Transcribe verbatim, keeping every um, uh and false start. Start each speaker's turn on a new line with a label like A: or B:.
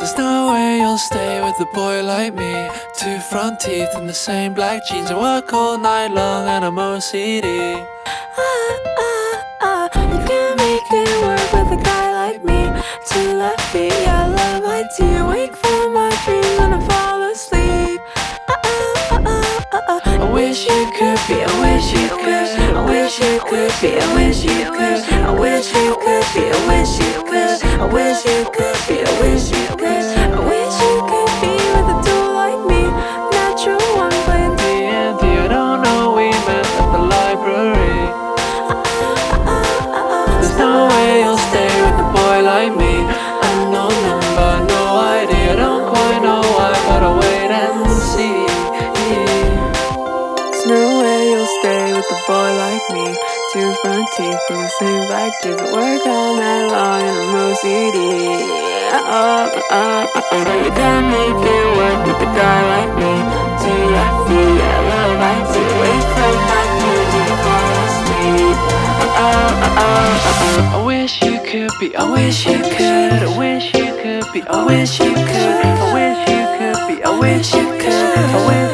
A: There's no way you'll stay with a boy like me. Two front teeth and the same black jeans. I work all night long and I'm O C D.
B: Ah, ah, ah, you can't make it work with a guy like me. Two left feet, yeah, love I do. Wake for my dreams and I fall asleep. Ah, ah, ah, ah, ah, ah. I wish you could be, I wish you could. I wish you could be, I wish you could. I wish you could be, I wish you could. I wish you could be, I wish you could. I wish you could be with a dude like me. Natural one playing
A: D and D, I don't know, we met at the library. There's no way you'll stay with a boy like me. Unknown number, no idea, don't quite know why, but I'll wait and see.
B: There's no way you'll stay with a boy like me. Two front teeth and the same black jeans. I work all night long and I'm O C D. Oh, oh, oh, oh. You can't make it work with a guy like me. Two left feet, I love I do. Wake from my dreams and I fall asleep. Oh, oh, oh, oh, oh.
A: I wish you could be, I wish you could. I wish you could be, I wish you could. I wish you could be, I wish you could. I wish